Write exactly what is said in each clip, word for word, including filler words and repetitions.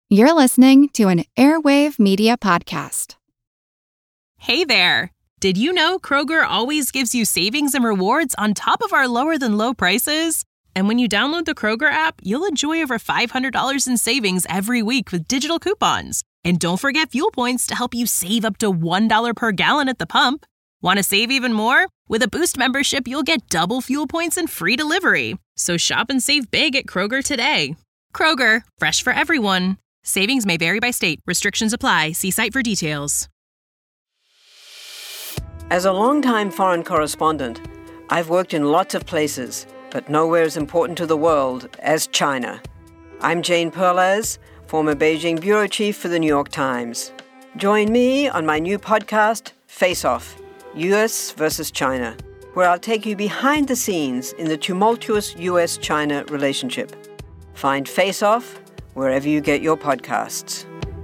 You're listening to an Airwave Media Podcast. Hey there! Did you know Kroger always gives you savings and rewards on top of our lower-than-low prices? And when you download the Kroger app, you'll enjoy over five hundred dollars in savings every week with digital coupons. And don't forget fuel points to help you save up to one dollar per gallon at the pump. Want to save even more? With a Boost membership, you'll get double fuel points and free delivery. So shop and save big at Kroger today. Kroger, fresh for everyone. Savings may vary by state. Restrictions apply. See site for details. As a longtime foreign correspondent, I've worked in lots of places, but nowhere as important to the world as China. I'm Jane Perlez, former Beijing bureau chief for the New York Times. Join me on my new podcast, Face Off, U S versus China, where I'll take you behind the scenes in the tumultuous U S China relationship. Find Face Off wherever you get your podcasts.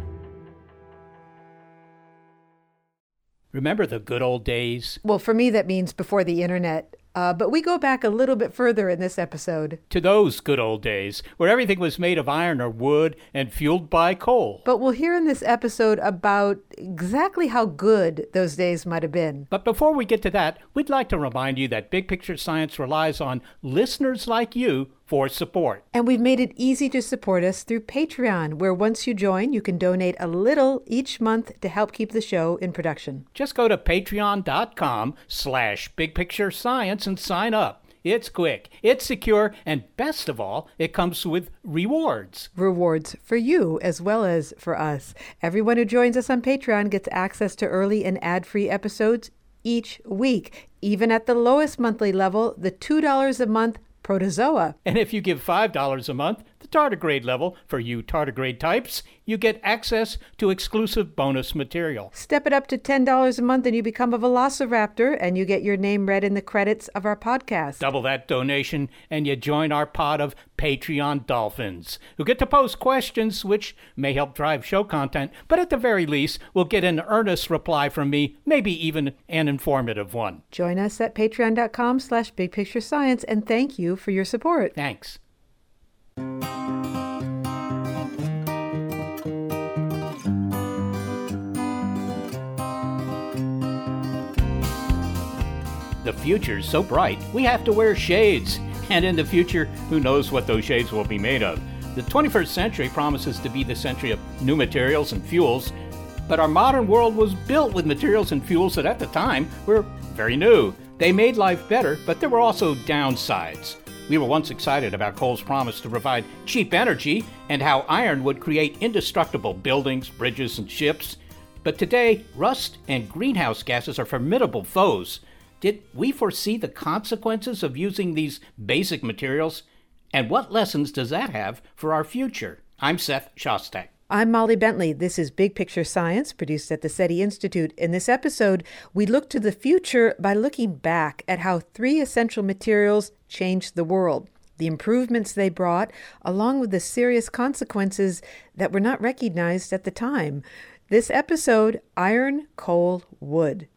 Remember the good old days? Well, for me, that means before the internet. Uh, but we go back a little bit further in this episode. To those good old days, where everything was made of iron or wood and fueled by coal. But we'll hear in this episode about exactly how good those days might have been. But before we get to that, we'd like to remind you that Big Picture Science relies on listeners like you for support. And we've made it easy to support us through Patreon, where once you join, you can donate a little each month to help keep the show in production. Just go to patreon.com slash Big Picture Science and sign up. It's quick, it's secure, and best of all, it comes with rewards. Rewards for you as well as for us. Everyone who joins us on Patreon gets access to early and ad-free episodes each week. Even at the lowest monthly level, the two dollars a month Protozoa. And if you give five dollars a month, the tardigrade level, for you tardigrade types, you get access to exclusive bonus material. Step it up to ten dollars a month and you become a velociraptor and you get your name read in the credits of our podcast. Double that donation and you join our pod of Patreon dolphins who get to post questions which may help drive show content, but at the very least will get an earnest reply from me, maybe even an informative one. Join us at patreon.com slash big picture science and thank you for your support. Thanks. The future's so bright, we have to wear shades. And in the future, who knows what those shades will be made of. The twenty-first century promises to be the century of new materials and fuels, but our modern world was built with materials and fuels that at the time were very new. They made life better, but there were also downsides. We were once excited about coal's promise to provide cheap energy and how iron would create indestructible buildings, bridges, and ships. But today, rust and greenhouse gases are formidable foes. Did we foresee the consequences of using these basic materials? And what lessons does that have for our future? I'm Seth Shostak. I'm Molly Bentley. This is Big Picture Science, produced at the SETI Institute. In this episode, we look to the future by looking back at how three essential materials changed the world, the improvements they brought, along with the serious consequences that were not recognized at the time. This episode, Iron, Coal, Wood.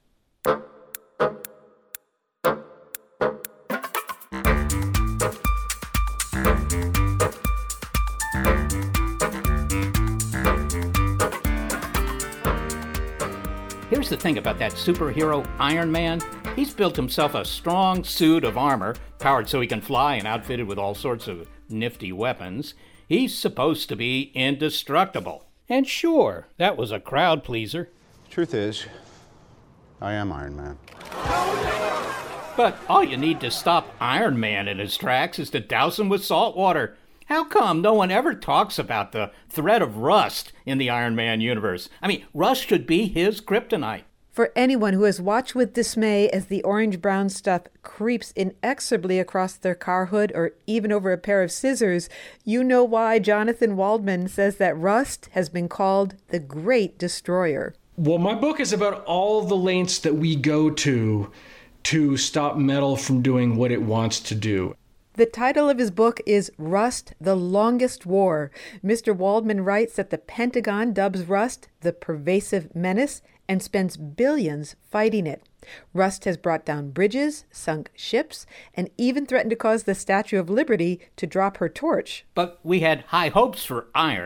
Here's the thing about that superhero Iron Man. He's built himself a strong suit of armor, powered so he can fly and outfitted with all sorts of nifty weapons. He's supposed to be indestructible. And sure, that was a crowd pleaser. Truth is, I am Iron Man. But all you need to stop Iron Man in his tracks is to douse him with salt water. How come no one ever talks about the threat of rust in the Iron Man universe? I mean, rust should be his kryptonite. For anyone who has watched with dismay as the orange-brown stuff creeps inexorably across their car hood or even over a pair of scissors, you know why Jonathan Waldman says that rust has been called the Great Destroyer. Well, my book is about all the lengths that we go to to stop metal from doing what it wants to do. The title of his book is Rust, the Longest War. Mister Waldman writes that the Pentagon dubs rust the pervasive menace and spends billions fighting it. Rust has brought down bridges, sunk ships, and even threatened to cause the Statue of Liberty to drop her torch. But we had high hopes for iron.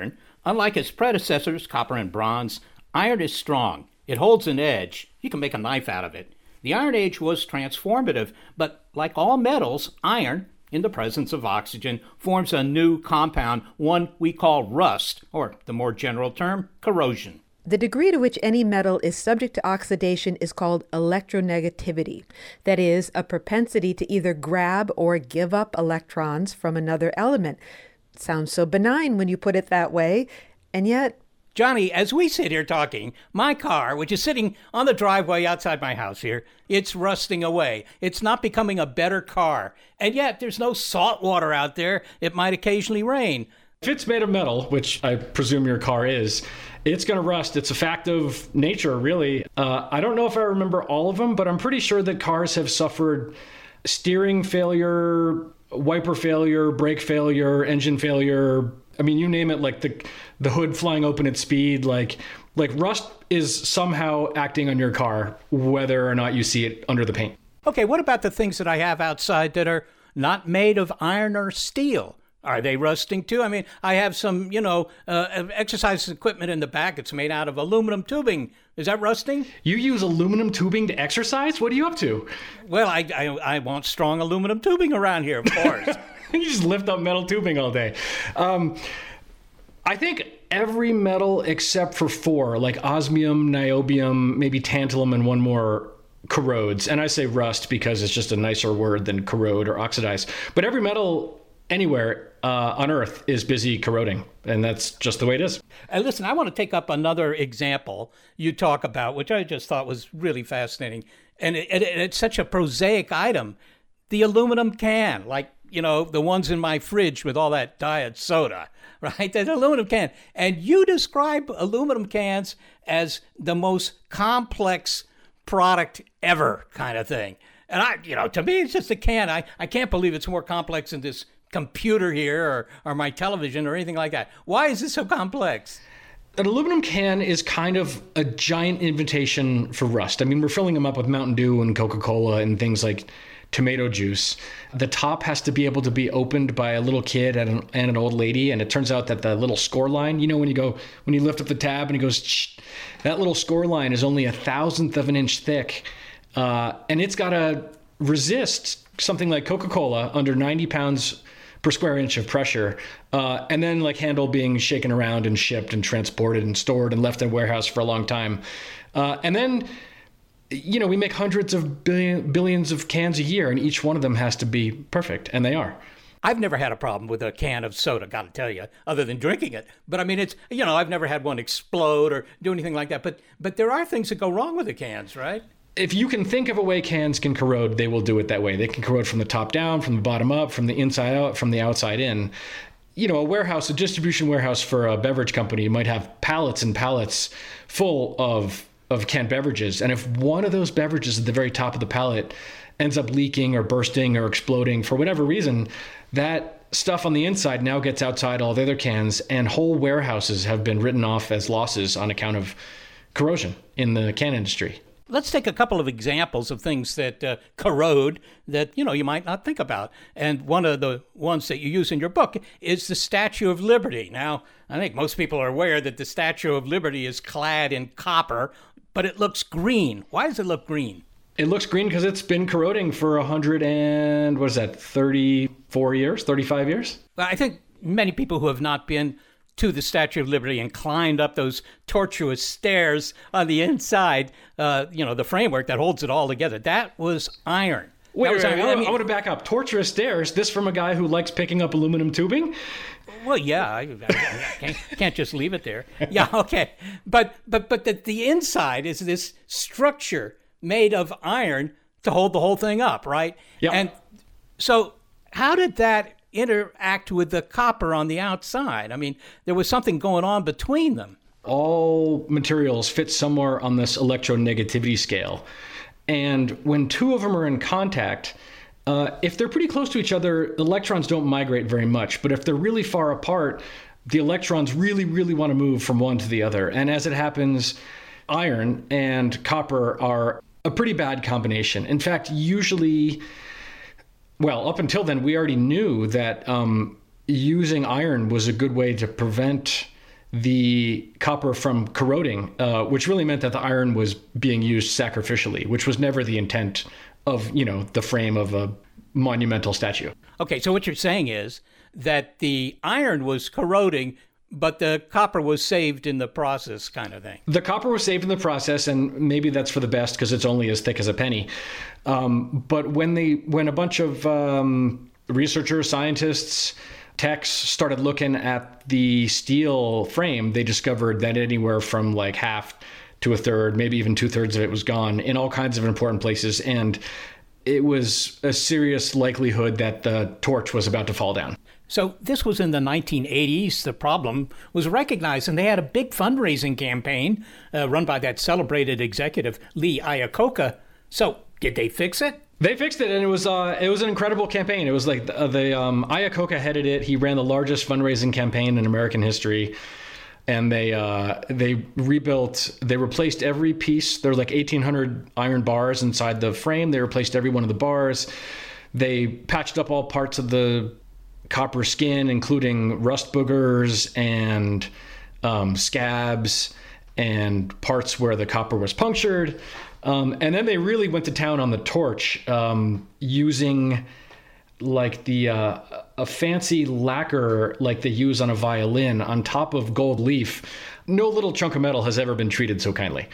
Unlike its predecessors, copper and bronze, iron is strong. It holds an edge. You can make a knife out of it. The Iron Age was transformative, but like all metals, iron, in the presence of oxygen, forms a new compound, one we call rust, or the more general term, corrosion. The degree to which any metal is subject to oxidation is called electronegativity. That is, a propensity to either grab or give up electrons from another element. It sounds so benign when you put it that way, and yet... Johnny, as we sit here talking, my car, which is sitting on the driveway outside my house here, it's rusting away. It's not becoming a better car. And yet there's no salt water out there. It might occasionally rain. If it's made of metal, which I presume your car is, it's going to rust. It's a fact of nature, really. Uh, I don't know if I remember all of them, but I'm pretty sure that cars have suffered steering failure, wiper failure, brake failure, engine failure. I mean, you name it, like the the hood flying open at speed, like like rust is somehow acting on your car, whether or not you see it under the paint. Okay, what about the things that I have outside that are not made of iron or steel? Are they rusting too? I mean, I have some, you know, uh, exercise equipment in the back. It's made out of aluminum tubing. Is that rusting? You use aluminum tubing to exercise? What are you up to? Well, I I, I want strong aluminum tubing around here, of course. You just lift up metal tubing all day. Um, I think every metal except for four, like osmium, niobium, maybe tantalum, and one more, corrodes. And I say rust because it's just a nicer word than corrode or oxidize. But every metal anywhere uh, on Earth is busy corroding, and that's just the way it is. And listen, I want to take up another example you talk about, which I just thought was really fascinating. And it, it, it's such a prosaic item. The aluminum can, like, you know, the ones in my fridge with all that diet soda, right? That aluminum can. And you describe aluminum cans as the most complex product ever kind of thing. And I, you know, to me, it's just a can. I, I can't believe it's more complex than this computer here or, or my television or anything like that. Why is this so complex? An aluminum can is kind of a giant invitation for rust. I mean, we're filling them up with Mountain Dew and Coca-Cola and things like tomato juice. The top has to be able to be opened by a little kid and an, and an old lady. And it turns out that the little score line, you know, when you go, when you lift up the tab and it goes, shh, that little score line is only a thousandth of an inch thick. Uh, and it's got to resist something like Coca-Cola under ninety pounds per square inch of pressure, uh, and then like handle being shaken around and shipped and transported and stored and left in a warehouse for a long time. Uh, and then, you know, we make hundreds of billion, billions of cans a year, and each one of them has to be perfect, and they are. I've never had a problem with a can of soda, got to tell you, other than drinking it. But I mean, it's, you know, I've never had one explode or do anything like that. But but there are things that go wrong with the cans, right? If you can think of a way cans can corrode, they will do it that way. They can corrode from the top down, from the bottom up, from the inside out, from the outside in. You know, a warehouse, a distribution warehouse for a beverage company might have pallets and pallets full of of canned beverages. And if one of those beverages at the very top of the pallet ends up leaking or bursting or exploding for whatever reason, that stuff on the inside now gets outside all the other cans, and whole warehouses have been written off as losses on account of corrosion in the can industry. Let's take a couple of examples of things that uh, corrode that, you know, you might not think about. And one of the ones that you use in your book is the Statue of Liberty. Now, I think most people are aware that the Statue of Liberty is clad in copper, but it looks green. Why does it look green? It looks green because it's been corroding for a hundred and, what is that, thirty-four years, thirty-five years? Well, I think many people who have not been to the Statue of Liberty and climbed up those tortuous stairs on the inside, uh, you know, the framework that holds it all together, that was iron. Wait, that was wait, iron. wait, I, mean, I want to back up. Tortuous stairs, this from a guy who likes picking up aluminum tubing? Well, yeah, I, I, I can't, can't just leave it there. Yeah, okay. But but but the, the inside is this structure made of iron to hold the whole thing up, right? Yeah. And so how did that interact with the copper on the outside? I mean, there was something going on between them. All materials fit somewhere on this electronegativity scale. And when two of them are in contact, uh, if they're pretty close to each other, electrons don't migrate very much. But if they're really far apart, the electrons really, really want to move from one to the other. And as it happens, iron and copper are a pretty bad combination. In fact, usually, well, up until then, we already knew that um, using iron was a good way to prevent the copper from corroding, uh, which really meant that the iron was being used sacrificially, which was never the intent of, you know, the frame of a monumental statue. Okay, so what you're saying is that the iron was corroding, but the copper was saved in the process, kind of thing. The copper was saved in the process, and maybe that's for the best because it's only as thick as a penny. Um, but when they, when a bunch of um, researchers, scientists, techs started looking at the steel frame, they discovered that anywhere from like half to a third, maybe even two thirds of it was gone in all kinds of important places. And it was a serious likelihood that the torch was about to fall down. So this was in the nineteen eighties. The problem was recognized, and they had a big fundraising campaign uh, run by that celebrated executive, Lee Iacocca. So did they fix it? They fixed it, and it was uh, it was an incredible campaign. It was like the, the um, Iacocca headed it. He ran the largest fundraising campaign in American history, and they uh, they rebuilt. They replaced every piece. There were like eighteen hundred iron bars inside the frame. They replaced every one of the bars. They patched up all parts of the copper skin, including rust boogers and um, scabs and parts where the copper was punctured. Um, and then they really went to town on the torch, um, using like the uh, a fancy lacquer like they use on a violin on top of gold leaf. No little chunk of metal has ever been treated so kindly.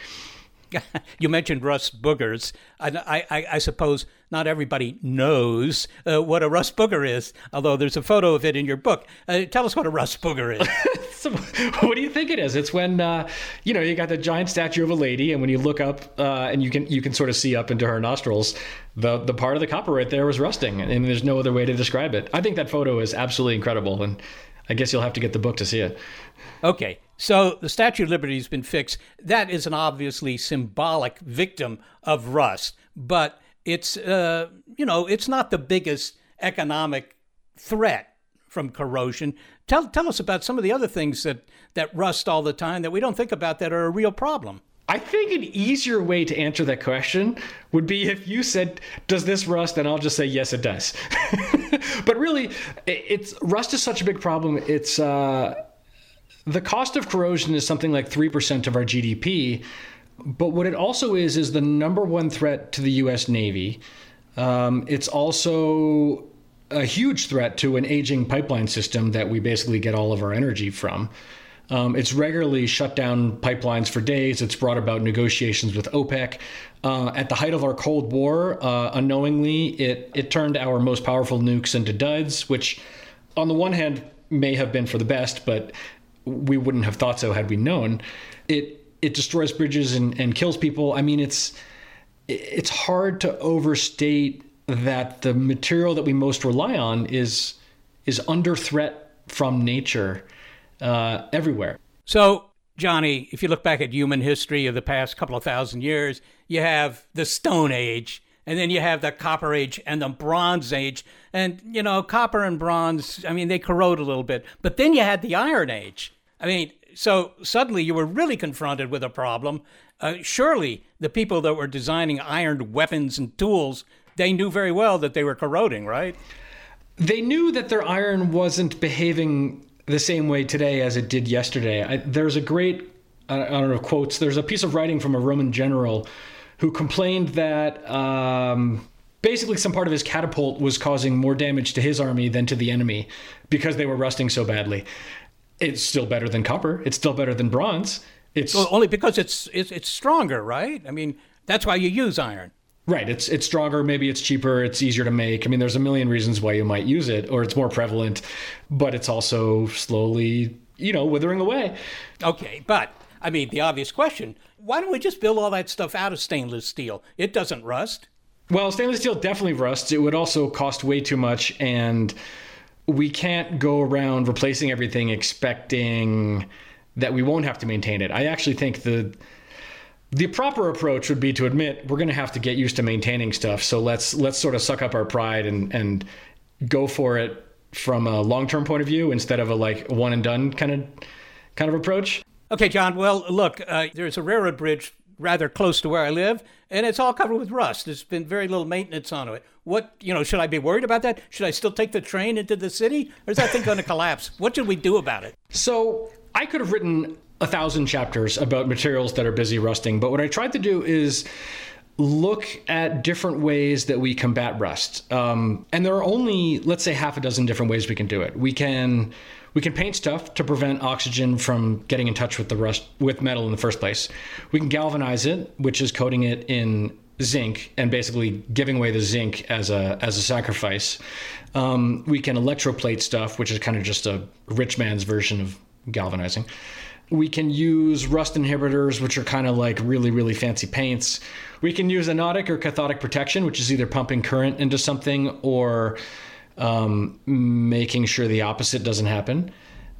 You mentioned rust boogers. I, I, I suppose not everybody knows uh, what a rust booger is, although there's a photo of it in your book. Uh, tell us what a rust booger is. So, what do you think it is? It's when, uh, you know, you got the giant statue of a lady, and when you look up uh, and you can you can sort of see up into her nostrils, the, the part of the copper right there was rusting, and there's no other way to describe it. I think that photo is absolutely incredible, and I guess you'll have to get the book to see it. Okay, so the Statue of Liberty has been fixed. That is an obviously symbolic victim of rust, but it's, uh, you know, it's not the biggest economic threat from corrosion. Tell tell us about some of the other things that, that rust all the time that we don't think about that are a real problem. I think an easier way to answer that question would be if you said, does this rust? And I'll just say, yes, it does. But really, it's rust is such a big problem. It's uh, the cost of corrosion is something like three percent of our G D P. But what it also is, is the number one threat to the U S Navy. Um, it's also a huge threat to an aging pipeline system that we basically get all of our energy from. Um, it's regularly shut down pipelines for days. It's brought about negotiations with OPEC. Uh, at the height of our Cold War, uh, unknowingly, it, it turned our most powerful nukes into duds, which on the one hand may have been for the best, but we wouldn't have thought so had we known. It it destroys bridges and, and kills people. I mean, it's it's hard to overstate that the material that we most rely on is is under threat from nature. Uh, everywhere. So, Johnny, if you look back at human history of the past couple of thousand years, you have the Stone Age, and then you have the Copper Age and the Bronze Age. And, you know, copper and bronze, I mean, they corrode a little bit. But then you had the Iron Age. I mean, so suddenly you were really confronted with a problem. Uh, surely the people that were designing iron weapons and tools, they knew very well that they were corroding, right? They knew that their iron wasn't behaving the same way today as it did yesterday. I, there's a great, I don't know, quotes, there's a piece of writing from a Roman general who complained that um, basically some part of his catapult was causing more damage to his army than to the enemy because they were rusting so badly. It's still better than copper. It's still better than bronze. It's well, only because it's, it's it's stronger, right? I mean, that's why you use iron. Right. It's it's stronger. Maybe it's cheaper. It's easier to make. I mean, there's a million reasons why you might use it, or it's more prevalent, but it's also slowly, you know, withering away. Okay. But I mean, the obvious question, why don't we just build all that stuff out of stainless steel? It doesn't rust. Well, stainless steel definitely rusts. It would also cost way too much. And we can't go around replacing everything expecting that we won't have to maintain it. I actually think the The proper approach would be to admit we're going to have to get used to maintaining stuff. So let's let's sort of suck up our pride and and go for it from a long-term point of view instead of a like one and done kind of kind of approach. Okay, John. Well, look, uh, there's a railroad bridge rather close to where I live, and it's all covered with rust. There's been very little maintenance on it. What, you know, should I be worried about that? Should I still take the train into the city, or is that thing going to collapse? What should we do about it? So I could have written a thousand chapters about materials that are busy rusting, but what I tried to do is look at different ways that we combat rust. Um, and there are only, let's say, half a dozen different ways we can do it. We can we can paint stuff to prevent oxygen from getting in touch with the rust with metal in the first place. We can galvanize it, which is coating it in zinc and basically giving away the zinc as a as a sacrifice. Um, we can electroplate stuff, which is kind of just a rich man's version of galvanizing. We can use rust inhibitors, which are kind of like really, really fancy paints. We can use anodic or cathodic protection, which is either pumping current into something or um, making sure the opposite doesn't happen.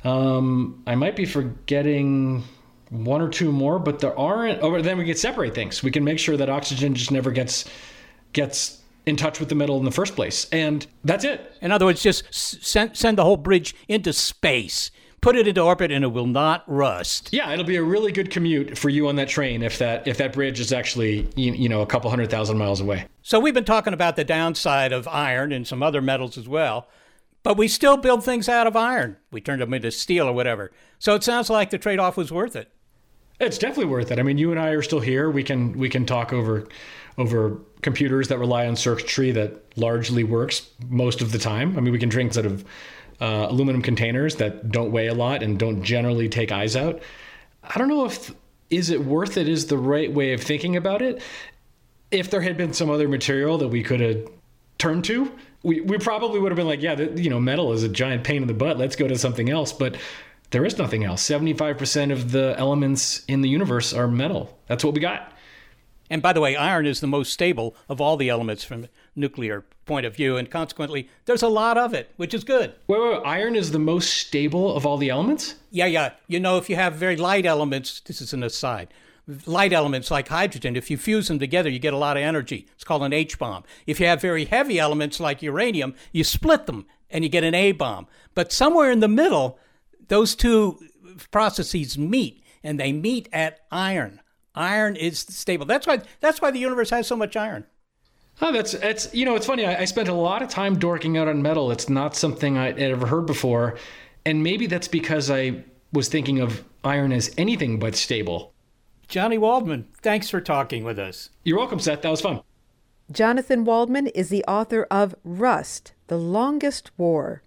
Um, I might be forgetting one or two more, but there aren't. Oh, then we can separate things. We can make sure that oxygen just never gets gets in touch with the metal in the first place. And that's it. In other words, just send, send the whole bridge into space. Put it into orbit and it will not rust. Yeah, it'll be a really good commute for you on that train if that if that bridge is actually, you, you know, a couple hundred thousand miles away. So we've been talking about the downside of iron and some other metals as well, but we still build things out of iron. We turned them into steel or whatever. So it sounds like the trade-off was worth it. It's definitely worth it. I mean, you and I are still here. We can we can talk over over computers that rely on circuitry that largely works most of the time. I mean, we can drink sort of Uh, aluminum containers that don't weigh a lot and don't generally take eyes out. I don't know if is it worth it is the right way of thinking about it. If there had been some other material that we could have turned to, we, we probably would have been like, yeah, the, you know, metal is a giant pain in the butt. Let's go to something else. But there is nothing else. seventy-five percent of the elements in the universe are metal. That's what we got. And by the way, iron is the most stable of all the elements from a nuclear point of view, and consequently, there's a lot of it, which is good. Wait, wait, wait, iron is the most stable of all the elements? Yeah, yeah. You know, if you have very light elements, this is an aside, light elements like hydrogen, if you fuse them together, you get a lot of energy. It's called an H-bomb. If you have very heavy elements like uranium, you split them and you get an A-bomb. But somewhere in the middle, those two processes meet, and they meet at iron. Iron is stable. That's why that's why the universe has so much iron. Oh, that's that's you know, it's funny. I, I spent a lot of time dorking out on metal. It's not something I'd ever heard before, and maybe that's because I was thinking of iron as anything but stable. Johnny Waldman, thanks for talking with us. You're welcome, Seth. That was fun. Jonathan Waldman is the author of Rust: The Longest War.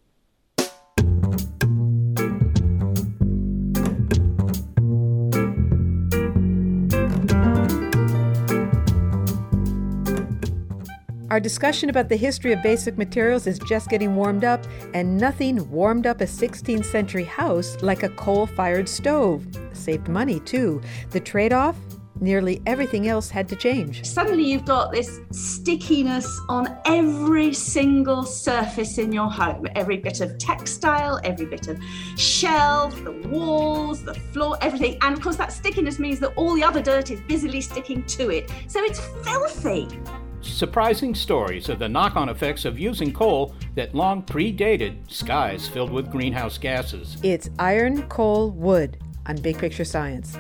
Our discussion about the history of basic materials is just getting warmed up, and nothing warmed up a sixteenth century house like a coal-fired stove. Saved money, too. The trade-off? Nearly everything else had to change. Suddenly you've got this stickiness on every single surface in your home. Every bit of textile, every bit of shelf, the walls, the floor, everything. And of course that stickiness means that all the other dirt is busily sticking to it. So it's filthy. Surprising stories of the knock-on effects of using coal that long predated skies filled with greenhouse gases. It's Iron, Coal, Wood on Big Picture Science.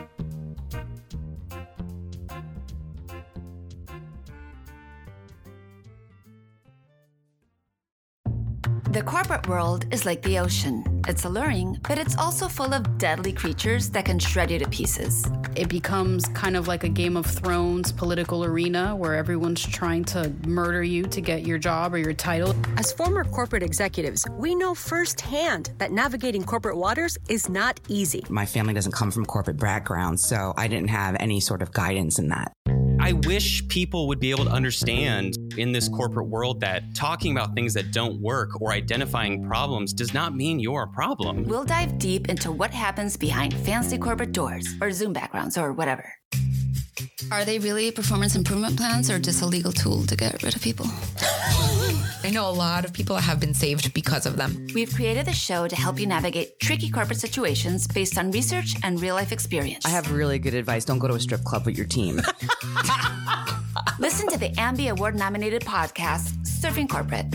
The corporate world is like the ocean. It's alluring, but it's also full of deadly creatures that can shred you to pieces. It becomes kind of like a Game of Thrones political arena where everyone's trying to murder you to get your job or your title. As former corporate executives, we know firsthand that navigating corporate waters is not easy. My family doesn't come from a corporate background, so I didn't have any sort of guidance in that. I wish people would be able to understand in this corporate world that talking about things that don't work or identifying problems does not mean you're a problem. We'll dive deep into what happens behind fancy corporate doors or Zoom backgrounds or whatever. Are they really performance improvement plans or just a legal tool to get rid of people? I know a lot of people have been saved because of them. We've created a show to help you navigate tricky corporate situations based on research and real-life experience. I have really good advice. Don't go to a strip club with your team. Listen to the Ambie Award-nominated podcast, Surfing Corporate.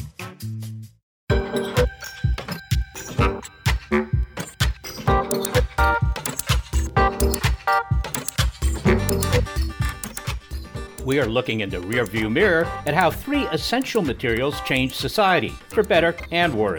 We are looking in the rearview mirror at how three essential materials changed society, for better and worse.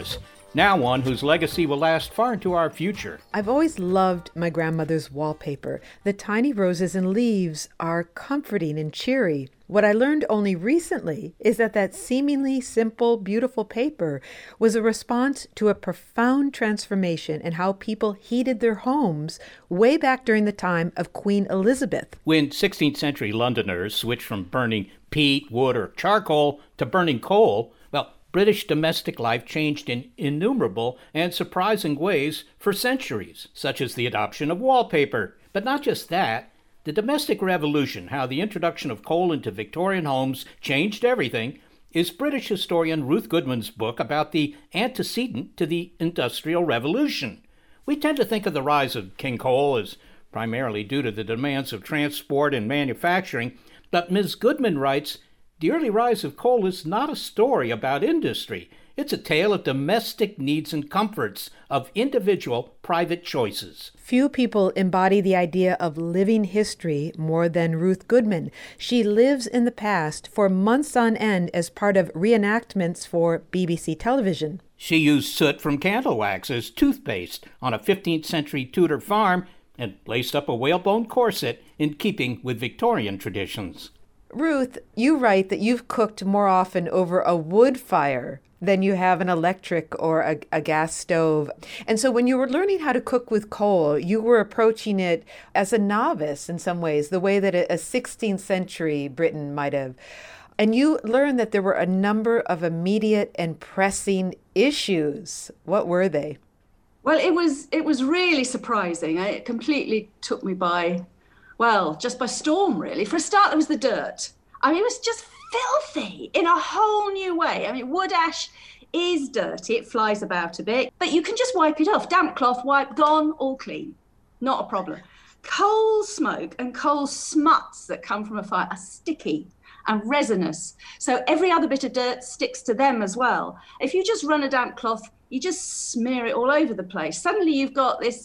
now one whose legacy will last far into our future. I've always loved my grandmother's wallpaper. The tiny roses and leaves are comforting and cheery. What I learned only recently is that that seemingly simple, beautiful paper was a response to a profound transformation in how people heated their homes way back during the time of Queen Elizabeth. When sixteenth century Londoners switched from burning peat, wood, or charcoal to burning coal, well, British domestic life changed in innumerable and surprising ways for centuries, such as the adoption of wallpaper. But not just that. The domestic revolution, how the introduction of coal into Victorian homes changed everything, is British historian Ruth Goodman's book about the antecedent to the Industrial Revolution. We tend to think of the rise of King Coal as primarily due to the demands of transport and manufacturing, but Miz Goodman writes, the early rise of coal is not a story about industry. It's a tale of domestic needs and comforts, of individual private choices. Few people embody the idea of living history more than Ruth Goodman. She lives in the past for months on end as part of reenactments for B B C television. She used soot from candle wax as toothpaste on a fifteenth century Tudor farm and laced up a whalebone corset in keeping with Victorian traditions. Ruth, you write that you've cooked more often over a wood fire than you have an electric or a, a gas stove. And so when you were learning how to cook with coal, you were approaching it as a novice in some ways, the way that a sixteenth century Briton might have. And you learned that there were a number of immediate and pressing issues. What were they? Well, it was it was really surprising. It completely took me by, well, just by storm, really. For a start, there was the dirt. I mean, it was just filthy in a whole new way. I mean, wood ash is dirty. It flies about a bit, but you can just wipe it off. Damp cloth, wipe, gone, all clean. Not a problem. Coal smoke and coal smuts that come from a fire are sticky and resinous. So every other bit of dirt sticks to them as well. If you just run a damp cloth, you just smear it all over the place. Suddenly you've got this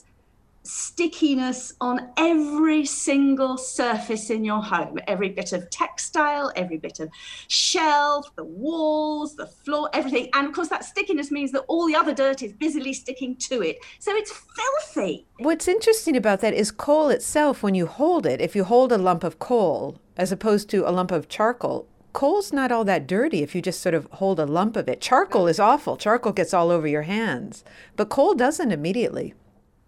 stickiness on every single surface in your home, every bit of textile, every bit of shelf, the walls, the floor, everything. And of course that stickiness means that all the other dirt is busily sticking to it. So it's filthy. What's interesting about that is coal itself, when you hold it, if you hold a lump of coal as opposed to a lump of charcoal, coal's not all that dirty if you just sort of hold a lump of it. Charcoal is awful. Charcoal gets all over your hands, but coal doesn't immediately.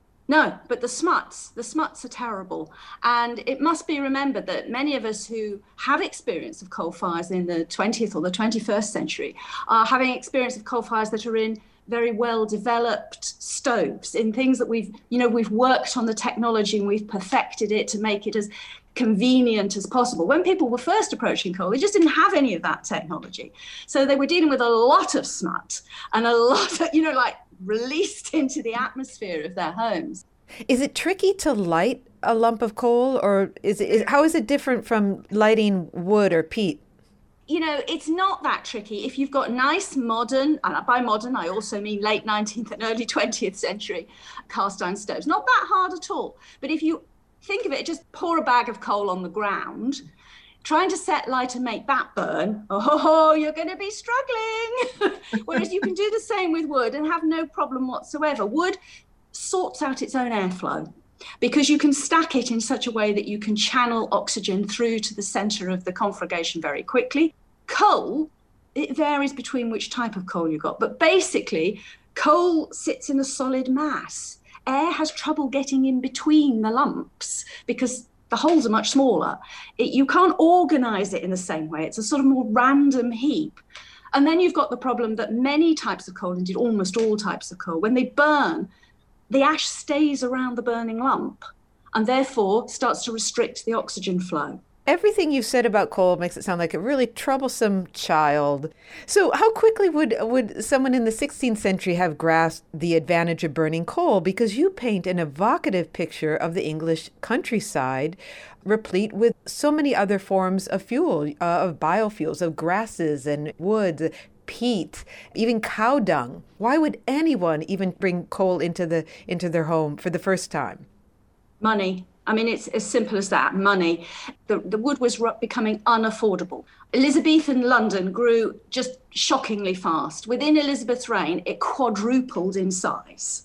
No, but the smuts, the smuts are terrible. And it must be remembered that many of us who have experience of coal fires in the twentieth or the twenty-first century are having experience of coal fires that are in very well developed stoves, in things that we've, you know, we've worked on the technology and we've perfected it to make it as convenient as possible. When people were first approaching coal, they just didn't have any of that technology. So they were dealing with a lot of smut and a lot of, you know, like released into the atmosphere of their homes. Is it tricky to light a lump of coal, or is it, is, how is it different from lighting wood or peat? You know, it's not that tricky if you've got nice modern, and by modern I also mean late nineteenth and early twentieth century cast iron stoves. Not that hard at all. But if you think of it, just pour a bag of coal on the ground, trying to set light and make that burn, oh, you're going to be struggling. Whereas you can do the same with wood and have no problem whatsoever. Wood sorts out its own airflow because you can stack it in such a way that you can channel oxygen through to the center of the conflagration very quickly. Coal, it varies between which type of coal you've got, but basically coal sits in a solid mass. Air has trouble getting in between the lumps because the holes are much smaller. It, you can't organize it in the same way. It's a sort of more random heap. And then you've got the problem that many types of coal, indeed almost all types of coal, when they burn, the ash stays around the burning lump and therefore starts to restrict the oxygen flow. Everything you've said about coal makes it sound like a really troublesome child. So how quickly would would someone in the sixteenth century have grasped the advantage of burning coal? Because you paint an evocative picture of the English countryside, replete with so many other forms of fuel, uh, of biofuels, of grasses and woods, peat, even cow dung. Why would anyone even bring coal into the into their home for the first time? Money. I mean, it's as simple as that, money. The, the wood was becoming unaffordable. Elizabethan London grew just shockingly fast. Within Elizabeth's reign, it quadrupled in size.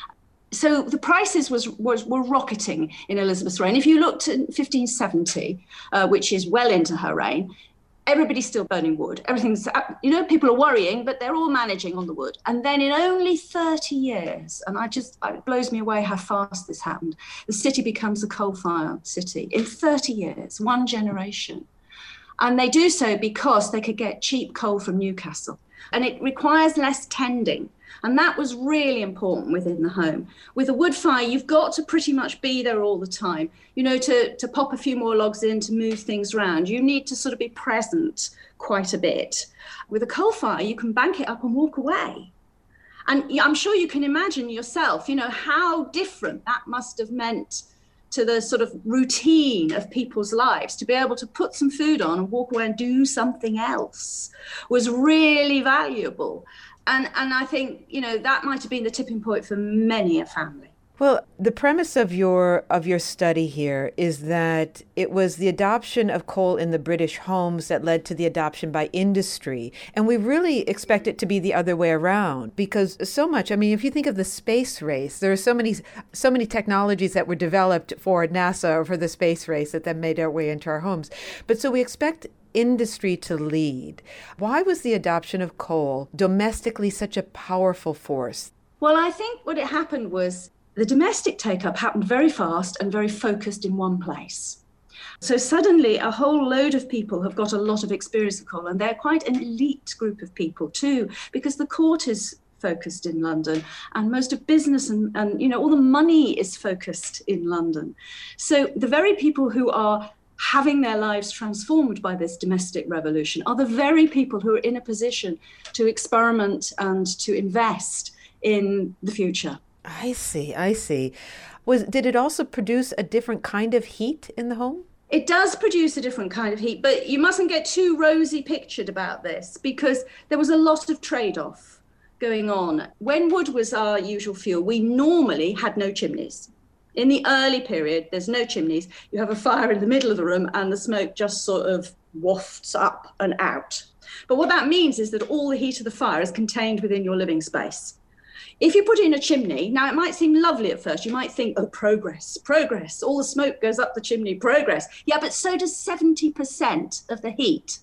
So the prices was, was were rocketing in Elizabeth's reign. If you looked at fifteen seventy, uh, which is well into her reign, everybody's still burning wood. Everything's, you know, people are worrying, but they're all managing on the wood. And then in only thirty years, and I just, it blows me away how fast this happened, the city becomes a coal-fired city. In thirty years, one generation. And they do so because they could get cheap coal from Newcastle. And it requires less tending. And that was really important within the home. With a wood fire, you've got to pretty much be there all the time. You know, to, to pop a few more logs in, to move things around, you need to sort of be present quite a bit. With a coal fire, you can bank it up and walk away. And I'm sure you can imagine yourself, you know, how different that must have meant to the sort of routine of people's lives. To be able to put some food on and walk away and do something else was really valuable. And and I think, you know, that might have been the tipping point for many a family. Well, the premise of your of your study here is that it was the adoption of coal in the British homes that led to the adoption by industry. And we really expect it to be the other way around, because so much, I mean, if you think of the space race, there are so many so many technologies that were developed for NASA or for the space race that then made their way into our homes. But so we expect industry to lead. Why was the adoption of coal domestically such a powerful force? Well, I think what it happened was the domestic take-up happened very fast and very focused in one place. So suddenly a whole load of people have got a lot of experience of coal, and they're quite an elite group of people too, because the court is focused in London and most of business and, and you know, all the money is focused in London. So the very people who are having their lives transformed by this domestic revolution are the very people who are in a position to experiment and to invest in the future. I see, I see. Was did it also produce a different kind of heat in the home? It does produce a different kind of heat, but you mustn't get too rosy pictured about this, because there was a lot of trade-off going on. When wood was our usual fuel, we normally had no chimneys. In the early period, there's no chimneys. You have a fire in the middle of the room and the smoke just sort of wafts up and out. But what that means is that all the heat of the fire is contained within your living space. If you put in a chimney, now it might seem lovely at first. You might think, oh, progress, progress. All the smoke goes up the chimney, progress. Yeah, but so does seventy percent of the heat.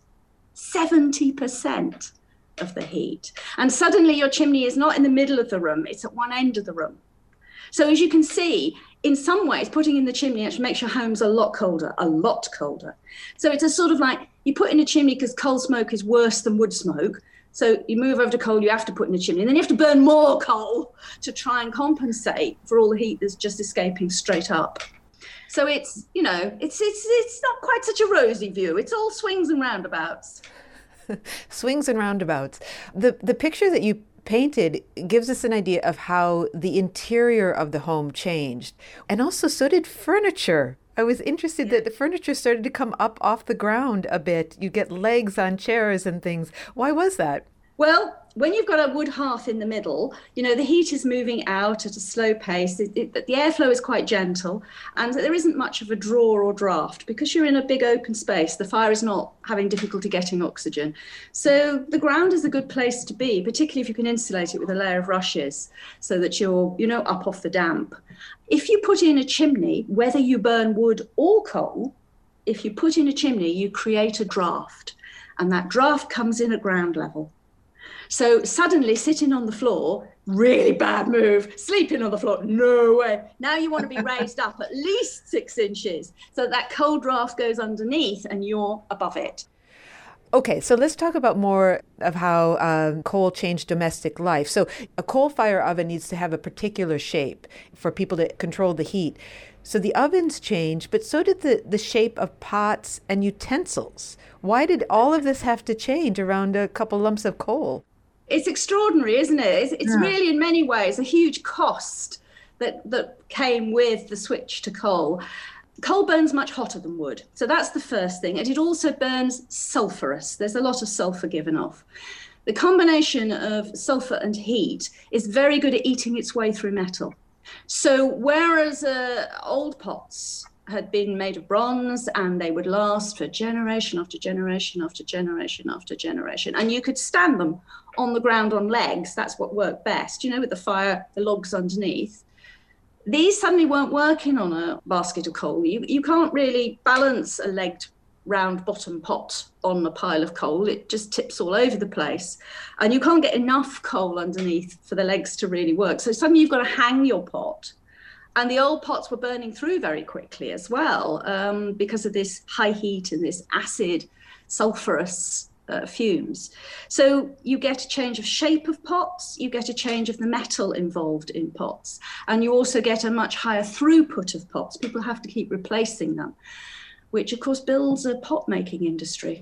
seventy percent of the heat. And suddenly your chimney is not in the middle of the room, it's at one end of the room. So as you can see, in some ways, putting in the chimney actually makes your homes a lot colder, a lot colder. So it's a sort of like, you put in a chimney because coal smoke is worse than wood smoke. So you move over to coal, you have to put in a chimney. And then you have to burn more coal to try and compensate for all the heat that's just escaping straight up. So it's, you know, it's it's it's not quite such a rosy view. It's all swings and roundabouts. Swings and roundabouts. The the picture that you painted gives us an idea of how the interior of the home changed. And also so did furniture. I was interested that the furniture started to come up off the ground a bit. You get legs on chairs and things. Why was that? Well, when you've got a wood hearth in the middle, you know, the heat is moving out at a slow pace. It, it, the airflow is quite gentle, and there isn't much of a draw or draft. Because you're in a big open space, the fire is not having difficulty getting oxygen. So the ground is a good place to be, particularly if you can insulate it with a layer of rushes so that you're, you know, up off the damp. If you put in a chimney, whether you burn wood or coal, if you put in a chimney, you create a draft, and that draft comes in at ground level. So suddenly sitting on the floor, really bad move. Sleeping on the floor, no way. Now you want to be raised up at least six inches so that, that cold draft goes underneath and you're above it. Okay, so let's talk about more of how um, coal changed domestic life. So a coal fire oven needs to have a particular shape for people to control the heat. So the ovens changed, but so did the, the shape of pots and utensils. Why did all of this have to change around a couple lumps of coal? It's extraordinary, isn't it? It's, it's yeah. really, in many ways, a huge cost that, that came with the switch to coal. Coal burns much hotter than wood. So that's the first thing. And it also burns sulphurous. There's a lot of sulphur given off. The combination of sulphur and heat is very good at eating its way through metal. So whereas uh, old pots had been made of bronze and they would last for generation after generation after generation after generation, and you could stand them on the ground on legs, that's what worked best, you know, with the fire, the logs underneath. These suddenly weren't working on a basket of coal. You, you can't really balance a legged round bottom pot on a pile of coal. It just tips all over the place. And you can't get enough coal underneath for the legs to really work. So suddenly you've got to hang your pot. And the old pots were burning through very quickly as well um, because of this high heat and this acid, sulfurous uh, fumes. So you get a change of shape of pots, you get a change of the metal involved in pots, and you also get a much higher throughput of pots. People have to keep replacing them, which of course builds a pot-making industry.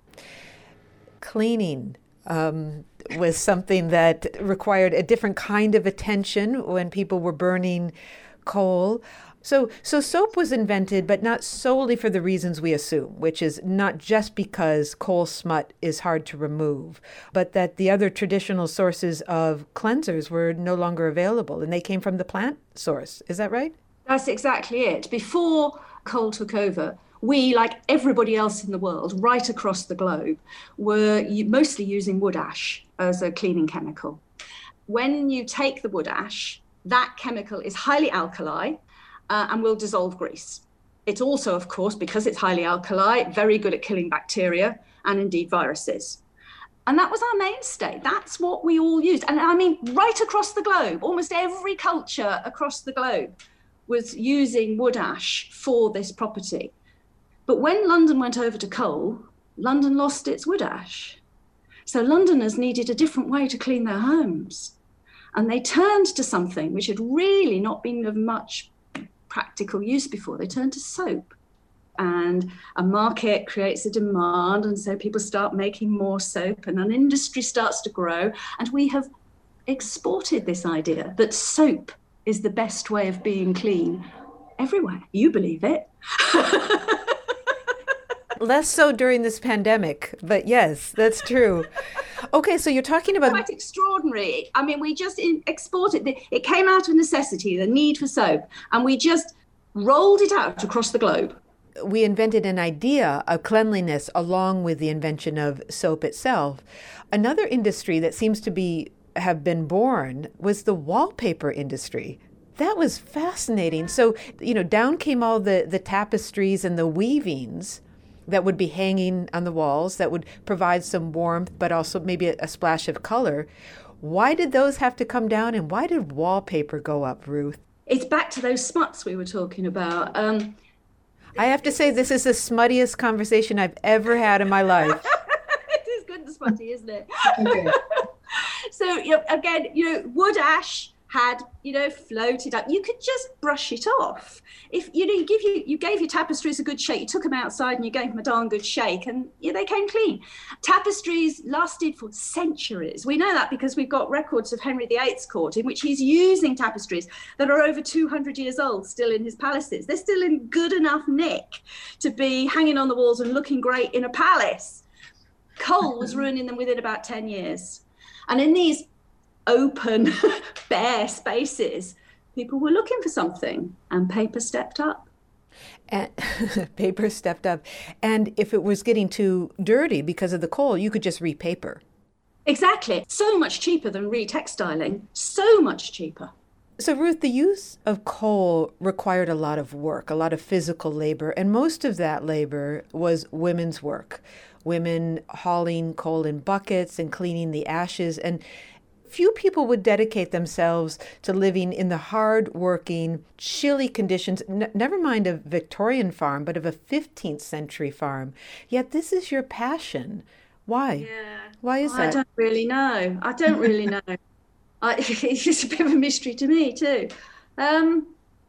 Cleaning um, was something that required a different kind of attention when people were burning coal. So, so soap was invented, but not solely for the reasons we assume, which is not just because coal smut is hard to remove, but that the other traditional sources of cleansers were no longer available, and they came from the plant source. Is that right? That's exactly it. Before coal took over, we, like everybody else in the world, right across the globe, were mostly using wood ash as a cleaning chemical. When you take the wood ash, that chemical is highly alkali uh, and will dissolve grease. It's also, of course, because it's highly alkali, very good at killing bacteria and indeed viruses. And that was our mainstay. That's what we all used. And I mean, right across the globe, almost every culture across the globe was using wood ash for this property. But when London went over to coal, London lost its wood ash. So Londoners needed a different way to clean their homes. And they turned to something which had really not been of much practical use before. They turned to soap. And a market creates a demand, and so people start making more soap, and an industry starts to grow. And we have exported this idea that soap is the best way of being clean everywhere. You believe it. Less so during this pandemic, but yes, that's true. Okay, so you're talking about... Quite extraordinary. I mean, we just exported, the, it came out of necessity, the need for soap, and we just rolled it out across the globe. We invented an idea of cleanliness along with the invention of soap itself. Another industry that seems to be have been born was the wallpaper industry. That was fascinating. So, you know, down came all the, the tapestries and the weavings that would be hanging on the walls that would provide some warmth, but also maybe a, a splash of color. Why did those have to come down, and why did wallpaper go up, Ruth? It's back to those smuts we were talking about. Um, I have to say, this is the smuttiest conversation I've ever had in my life. It is good and smutty, isn't it? Okay. So, you know, again, you know, wood ash had, you know, floated up. You could just brush it off. If, you know, you give you, you gave your tapestries a good shake, you took them outside and you gave them a darn good shake, and yeah, they came clean. Tapestries lasted for centuries. We know that because we've got records of Henry the Eighth's court in which he's using tapestries that are over two hundred years old still in his palaces. They're still in good enough nick to be hanging on the walls and looking great in a palace. Coal was ruining them within about ten years. And in these open, bare spaces, people were looking for something, and paper stepped up. And paper stepped up. And if it was getting too dirty because of the coal, you could just repaper. Exactly. So much cheaper than retextiling. So much cheaper. So, Ruth, the use of coal required a lot of work, a lot of physical labor, and most of that labor was women's work. Women hauling coal in buckets and cleaning the ashes, and few people would dedicate themselves to living in the hard-working, chilly conditions, n- never mind a Victorian farm, but of a fifteenth century farm. Yet this is your passion. Why? Yeah. Why is I that? I don't really know. I don't really know. I, it's a bit of a mystery to me too. Um,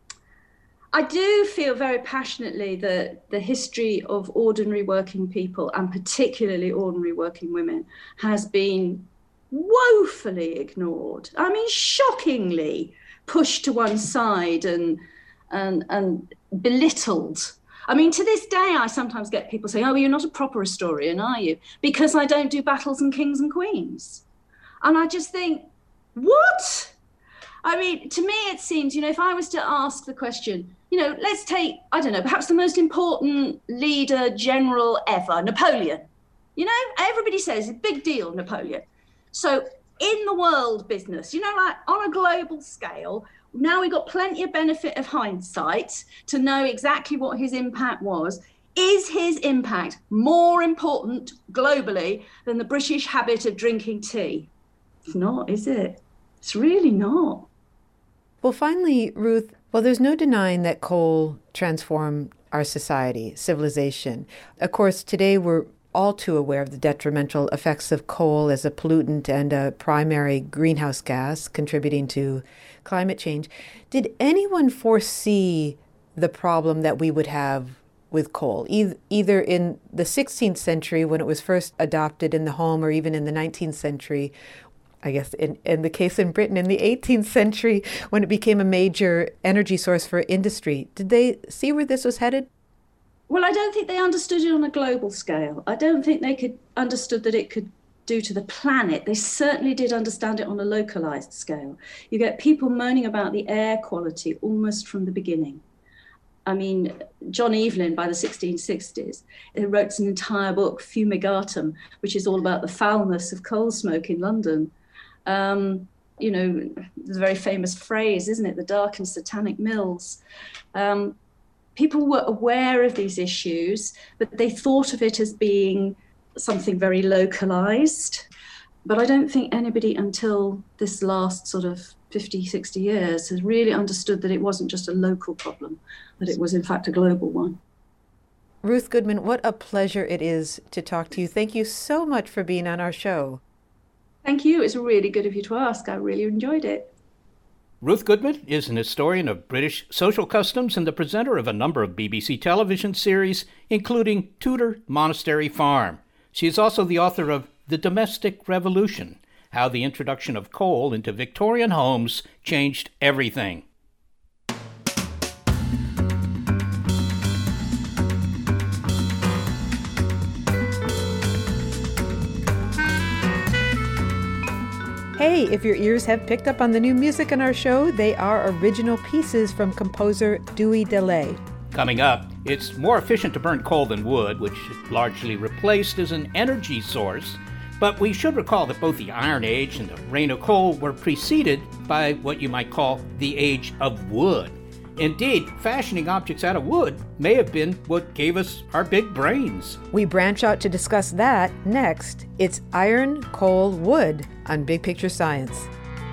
I do feel very passionately that the history of ordinary working people, and particularly ordinary working women, has been woefully ignored. I mean, shockingly pushed to one side and and and belittled. I mean, to this day, I sometimes get people saying, "Oh, well, you're not a proper historian, are you?" Because I don't do battles and kings and queens. And I just think, what? I mean, to me, it seems, you know, if I was to ask the question, you know, let's take, I don't know, perhaps the most important leader, general ever, Napoleon. You know, everybody says, it's a big deal, Napoleon. So in the world business, you know, like on a global scale, now we've got plenty of benefit of hindsight to know exactly what his impact was. Is his impact more important globally than the British habit of drinking tea? It's not, is it? It's really not. Well, finally, Ruth, well, there's no denying that coal transformed our society, civilization. Of course, today we're all too aware of the detrimental effects of coal as a pollutant and a primary greenhouse gas contributing to climate change. Did anyone foresee the problem that we would have with coal, e- either in the sixteenth century when it was first adopted in the home, or even in the nineteenth century, I guess in, in the case in Britain, in the eighteenth century, when it became a major energy source for industry? Did they see where this was headed? Well, I don't think they understood it on a global scale. I don't think they could understood that it could do to the planet. They certainly did understand it on a localized scale. You get people moaning about the air quality almost from the beginning. I mean, John Evelyn, by the sixteen sixties, he wrote an entire book, Fumigatum, which is all about the foulness of coal smoke in London. Um, you know, the very famous phrase, isn't it? The dark and satanic mills. Um, people were aware of these issues, but they thought of it as being something very localized. But I don't think anybody until this last sort of fifty, sixty years has really understood that it wasn't just a local problem, that it was in fact a global one. Ruth Goodman, what a pleasure it is to talk to you. Thank you so much for being on our show. Thank you. It's really good of you to ask. I really enjoyed it. Ruth Goodman is an historian of British social customs and the presenter of a number of B B C television series, including Tudor Monastery Farm. She is also the author of The Domestic Revolution, How the Introduction of Coal into Victorian Homes Changed Everything. Hey, if your ears have picked up on the new music in our show, they are original pieces from composer Dewey Delay. Coming up, it's more efficient to burn coal than wood, which it largely replaced as an energy source. But we should recall that both the Iron Age and the reign of coal were preceded by what you might call the Age of Wood. Indeed, fashioning objects out of wood may have been what gave us our big brains. We branch out to discuss that next. It's Iron, Coal, Wood on Big Picture Science.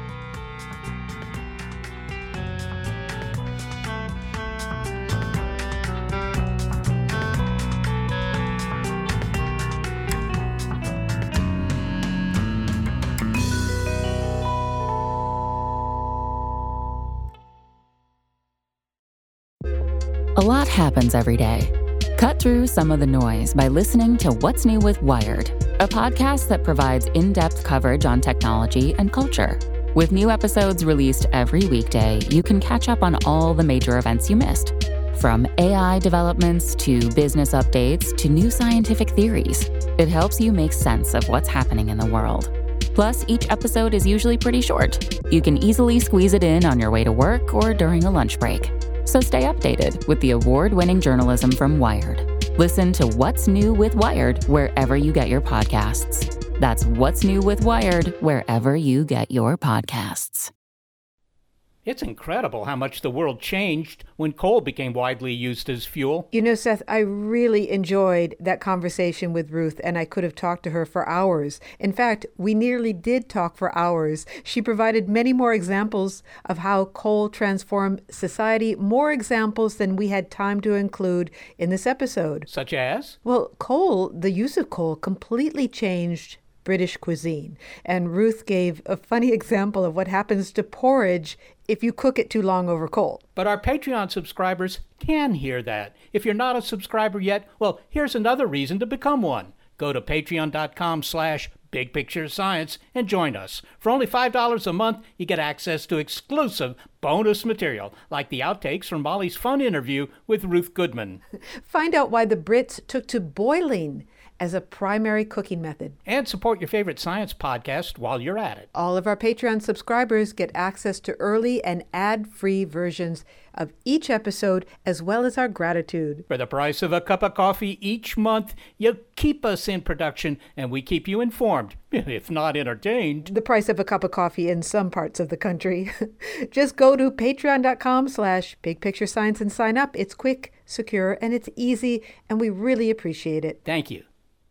A lot happens every day. Cut through some of the noise by listening to What's New with Wired, a podcast that provides in-depth coverage on technology and culture. With new episodes released every weekday, you can catch up on all the major events you missed. From A I developments to business updates to new scientific theories, it helps you make sense of what's happening in the world. Plus, each episode is usually pretty short. You can easily squeeze it in on your way to work or during a lunch break. So stay updated with the award-winning journalism from Wired. Listen to What's New with Wired wherever you get your podcasts. That's What's New with Wired wherever you get your podcasts. It's incredible how much the world changed when coal became widely used as fuel. You know, Seth, I really enjoyed that conversation with Ruth, and I could have talked to her for hours. In fact, we nearly did talk for hours. She provided many more examples of how coal transformed society, more examples than we had time to include in this episode. Such as? Well, coal, the use of coal completely changed British cuisine. And Ruth gave a funny example of what happens to porridge if you cook it too long over coal. But our Patreon subscribers can hear that. If you're not a subscriber yet, well, here's another reason to become one. Go to patreon.com slash Big Picture Science and join us. For only five dollars a month, you get access to exclusive bonus material, like the outtakes from Molly's fun interview with Ruth Goodman. Find out why the Brits took to boiling as a primary cooking method. And support your favorite science podcast while you're at it. All of our Patreon subscribers get access to early and ad-free versions of each episode, as well as our gratitude. For the price of a cup of coffee each month, you keep us in production and we keep you informed, if not entertained. The price of a cup of coffee in some parts of the country. Just go to patreon.com slash big picture science and sign up. It's quick, secure, and it's easy, and we really appreciate it. Thank you.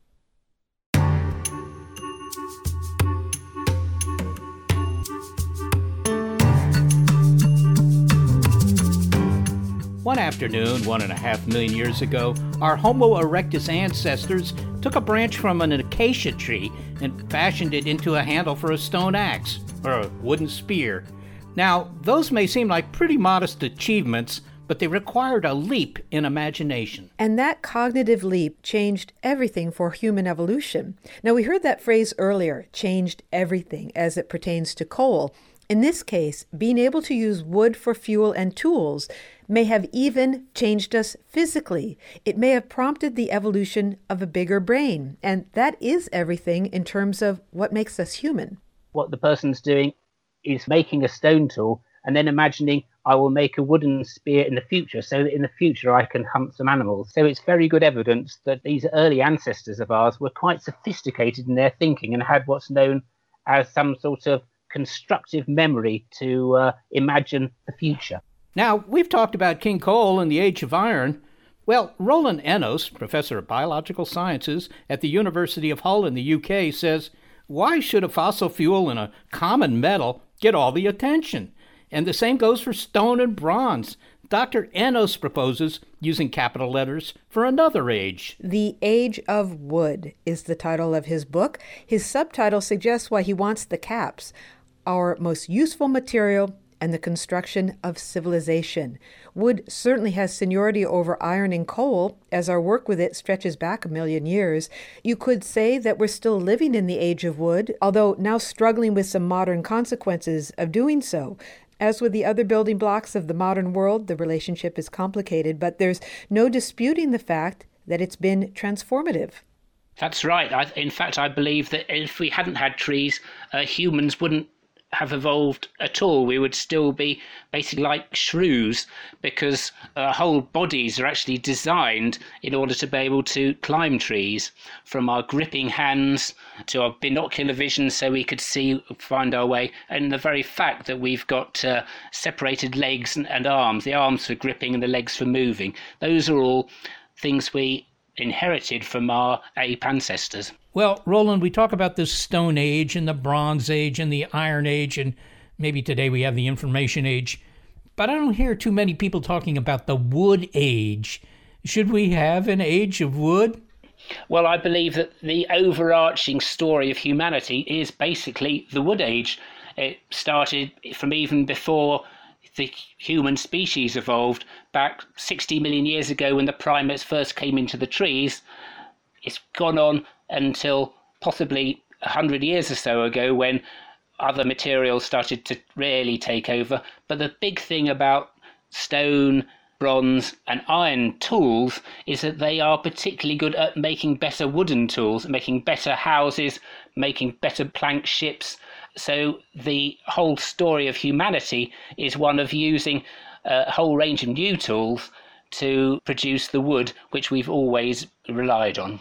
One afternoon, one and a half million years ago, our Homo erectus ancestors took a branch from an acacia tree and fashioned it into a handle for a stone axe, or a wooden spear. Now, those may seem like pretty modest achievements, but they required a leap in imagination. And that cognitive leap changed everything for human evolution. Now, we heard that phrase earlier, changed everything, as it pertains to coal. In this case, being able to use wood for fuel and tools may have even changed us physically. It may have prompted the evolution of a bigger brain. And that is everything in terms of what makes us human. What the person's doing is making a stone tool and then imagining I will make a wooden spear in the future so that in the future I can hunt some animals. So it's very good evidence that these early ancestors of ours were quite sophisticated in their thinking and had what's known as some sort of constructive memory to uh, imagine the future. Now, we've talked about King Coal and the Age of Iron. Well, Roland Enos, professor of biological sciences at the University of Hull in the U K, says, why should a fossil fuel and a common metal get all the attention? And the same goes for stone and bronze. Doctor Enos proposes using capital letters for another age. The Age of Wood is the title of his book. His subtitle suggests why he wants the caps. Our most useful material and the construction of civilization. Wood certainly has seniority over iron and coal, as our work with it stretches back a million years. You could say that we're still living in the Age of Wood, although now struggling with some modern consequences of doing so. As with the other building blocks of the modern world, the relationship is complicated, but there's no disputing the fact that it's been transformative. That's right. I, in fact, I believe that if we hadn't had trees, uh, humans wouldn't have evolved at all. We would still be basically like shrews, because our whole bodies are actually designed in order to be able to climb trees, from our gripping hands to our binocular vision so we could see, find our way, and the very fact that we've got uh, separated legs and, and arms, the arms for gripping and the legs for moving. Those are all things we inherited from our ape ancestors. Well, Roland, we talk about the Stone Age and the Bronze Age and the Iron Age, and maybe today we have the Information Age, but I don't hear too many people talking about the Wood Age. Should we have an age of wood? Well, I believe that the overarching story of humanity is basically the Wood Age. It started from even before the human species evolved, back sixty million years ago when the primates first came into the trees. It's gone on until possibly one hundred years or so ago when other materials started to really take over. But the big thing about stone, bronze and iron tools is that they are particularly good at making better wooden tools, making better houses, making better plank ships. So the whole story of humanity is one of using a whole range of new tools to produce the wood which we've always relied on.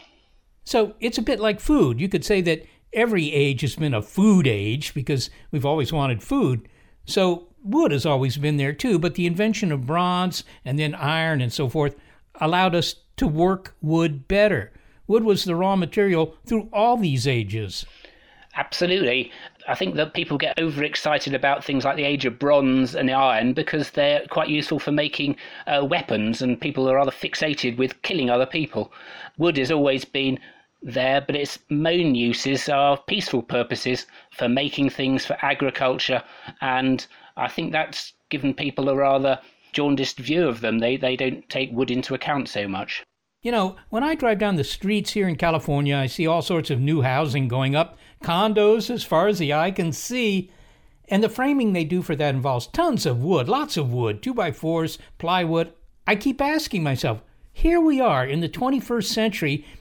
So it's a bit like food. You could say that every age has been a food age because we've always wanted food. So wood has always been there too, but the invention of bronze and then iron and so forth allowed us to work wood better. Wood was the raw material through all these ages. Absolutely. I think that people get overexcited about things like the age of bronze and iron because they're quite useful for making uh, weapons, and people are rather fixated with killing other people. Wood has always been there, but its main uses are peaceful purposes for making things for agriculture, and I think that's given people a rather jaundiced view of them. They, they don't take wood into account so much. You know, when I drive down the streets here in California, I see all sorts of new housing going up, condos as far as the eye can see, and the framing they do for that involves tons of wood, lots of wood, two by fours, plywood. I keep asking myself, here we are in the twenty-first century,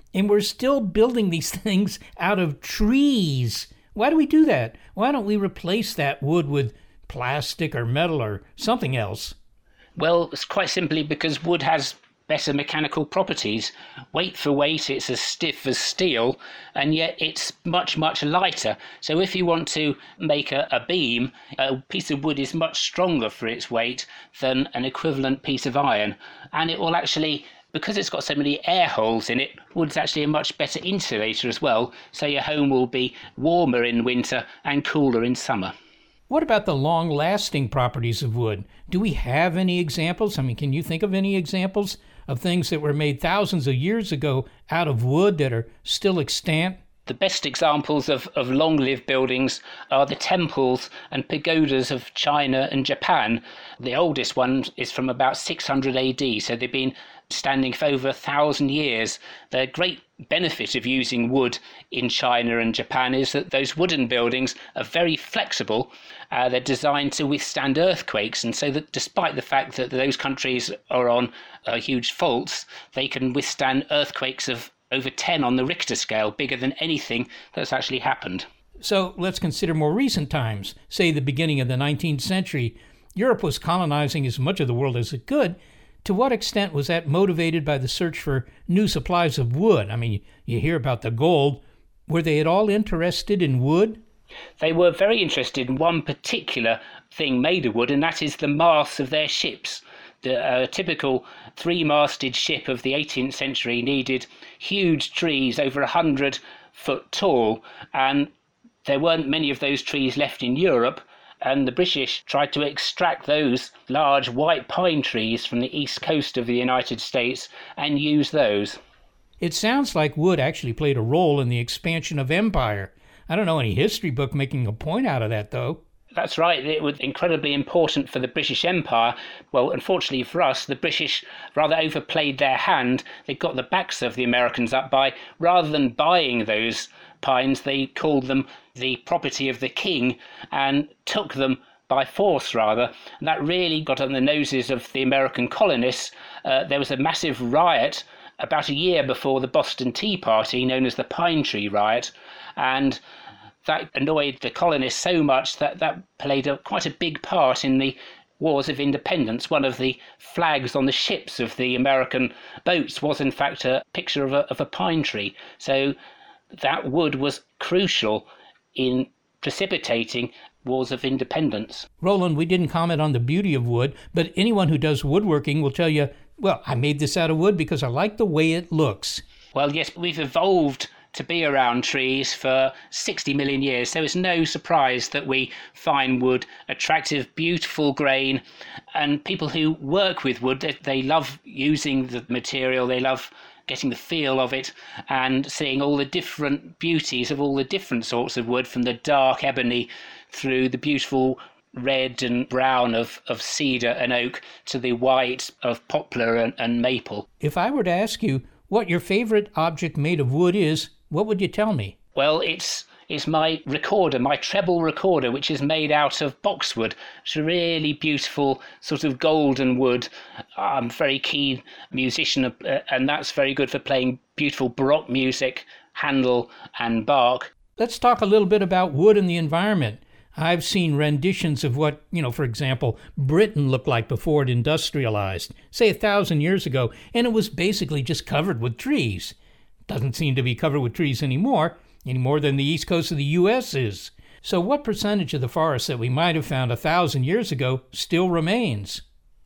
And we're still building these things out of trees. Why do we do that? Why don't we replace that wood with plastic or metal or something else? Well, it's quite simply because wood has better mechanical properties. Weight for weight, it's as stiff as steel, and yet it's much, much lighter. So if you want to make a, a beam, a piece of wood is much stronger for its weight than an equivalent piece of iron. And it will actually, because it's got so many air holes in it, wood's actually a much better insulator as well. So your home will be warmer in winter and cooler in summer. What about the long-lasting properties of wood? Do we have any examples? I mean, can you think of any examples of things that were made thousands of years ago out of wood that are still extant? The best examples of, of long-lived buildings are the temples and pagodas of China and Japan. The oldest one is from about six hundred A D, so they've been standing for over a thousand years. The great benefit of using wood in China and Japan is that those wooden buildings are very flexible. Uh, they're designed to withstand earthquakes, and so that despite the fact that those countries are on uh, huge faults, they can withstand earthquakes of over ten on the Richter scale, bigger than anything that's actually happened. So let's consider more recent times, say the beginning of the nineteenth century. Europe was colonizing as much of the world as it could. To what extent was that motivated by the search for new supplies of wood? I mean, you hear about the gold. Were they at all interested in wood? They were very interested in one particular thing made of wood, and that is the masts of their ships. The uh, typical three-masted ship of the eighteenth century needed huge trees over a hundred foot tall, and there weren't many of those trees left in Europe, and the British tried to extract those large white pine trees from the east coast of the United States and use those. It sounds like wood actually played a role in the expansion of empire. I don't know any history book making a point out of that, though. That's right. It was incredibly important for the British Empire. Well, unfortunately for us, the British rather overplayed their hand. They got the backs of the Americans up by, rather than buying those pines, they called them the property of the king and took them by force, rather. And that really got on the noses of the American colonists. Uh, there was a massive riot about a year before the Boston Tea Party, known as the Pine Tree Riot, and that annoyed the colonists so much that that played a, quite a big part in the Wars of Independence. One of the flags on the ships of the American boats was in fact a picture of a, of a pine tree. So that wood was crucial in precipitating Wars of Independence. Roland, we didn't comment on the beauty of wood, but anyone who does woodworking will tell you, well, I made this out of wood because I like the way it looks. Well, yes, we've evolved to be around trees for sixty million years, so it's no surprise that we find wood attractive, beautiful grain, and people who work with wood, they, they love using the material, they love getting the feel of it and seeing all the different beauties of all the different sorts of wood, from the dark ebony through the beautiful red and brown of, of cedar and oak to the white of poplar and, and maple. If I were to ask you what your favorite object made of wood is, what would you tell me? Well, it's it's my recorder, my treble recorder, which is made out of boxwood. It's a really beautiful sort of golden wood. I'm a very keen musician, uh, and that's very good for playing beautiful Baroque music, Handel and Bach. Let's talk a little bit about wood and the environment. I've seen renditions of what, you know, for example, Britain looked like before it industrialized, say a thousand years ago, and it was basically just covered with trees. Doesn't seem to be covered with trees anymore, any more than the east coast of the U S is. So what percentage of the forest that we might have found a thousand years ago still remains?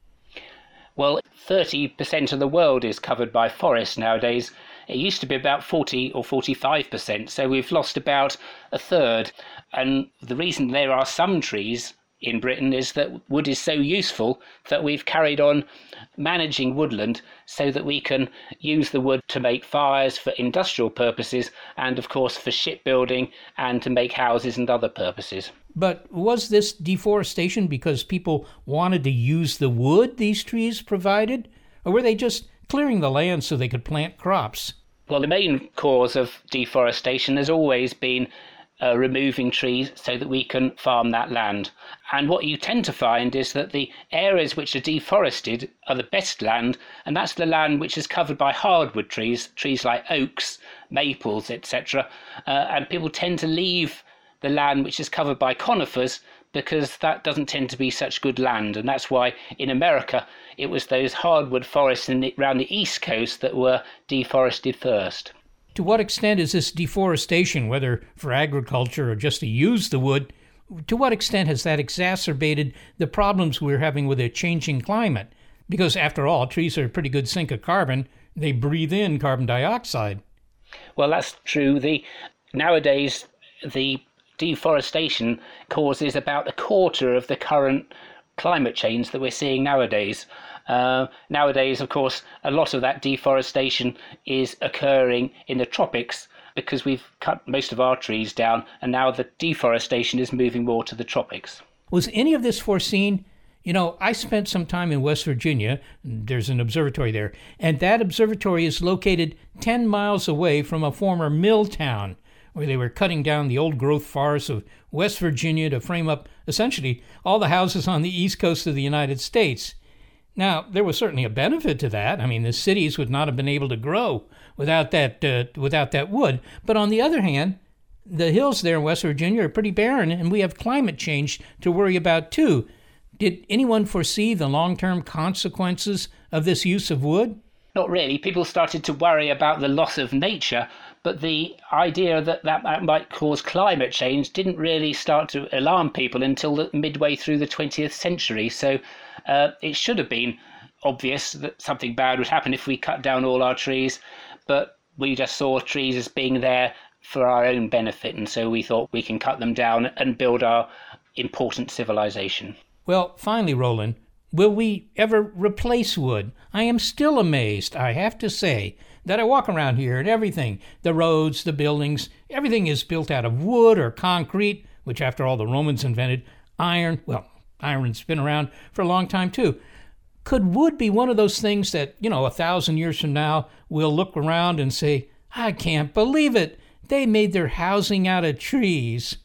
Well, thirty percent of the world is covered by forests nowadays. It used to be about forty or forty-five percent, so we've lost about a third. And the reason there are some trees in Britain is that wood is so useful that we've carried on managing woodland so that we can use the wood to make fires for industrial purposes and, of course, for shipbuilding and to make houses and other purposes. But was this deforestation because people wanted to use the wood these trees provided? Or were they just clearing the land so they could plant crops? Well, the main cause of deforestation has always been uh, removing trees so that we can farm that land. And what you tend to find is that the areas which are deforested are the best land, and that's the land which is covered by hardwood trees, trees like oaks, maples, et cetera. Uh, and people tend to leave the land which is covered by conifers because that doesn't tend to be such good land. And that's why in America it was those hardwood forests in the, around the East Coast that were deforested first. To what extent is this deforestation, whether for agriculture or just to use the wood, to what extent has that exacerbated the problems we're having with a changing climate? Because after all, trees are a pretty good sink of carbon. They breathe in carbon dioxide. Well, that's true. The nowadays, the deforestation causes about a quarter of the current climate change that we're seeing nowadays. Uh, nowadays, of course, a lot of that deforestation is occurring in the tropics because we've cut most of our trees down, and now the deforestation is moving more to the tropics. Was any of this foreseen? You know, I spent some time in West Virginia. There's an observatory there, and that observatory is located ten miles away from a former mill town where they were cutting down the old-growth forests of West Virginia to frame up, essentially, all the houses on the east coast of the United States. Now, there was certainly a benefit to that. I mean, the cities would not have been able to grow without that uh, without that wood. But on the other hand, the hills there in West Virginia are pretty barren, and we have climate change to worry about, too. Did anyone foresee the long-term consequences of this use of wood? Not really. People started to worry about the loss of nature, but the idea that that might cause climate change didn't really start to alarm people until the midway through the twentieth century. So uh, it should have been obvious that something bad would happen if we cut down all our trees, but we just saw trees as being there for our own benefit, and so we thought we can cut them down and build our important civilization. Well, finally, Roland, will we ever replace wood? I am still amazed, I have to say, that I walk around here and everything, the roads, the buildings, everything is built out of wood or concrete, which after all the Romans invented. Iron, well, iron's been around for a long time too. Could wood be one of those things that, you know, a thousand years from now, we'll look around and say, I can't believe it, they made their housing out of trees?